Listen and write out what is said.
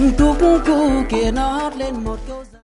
ทุกข์กูเกียรตินอดเล่นหมด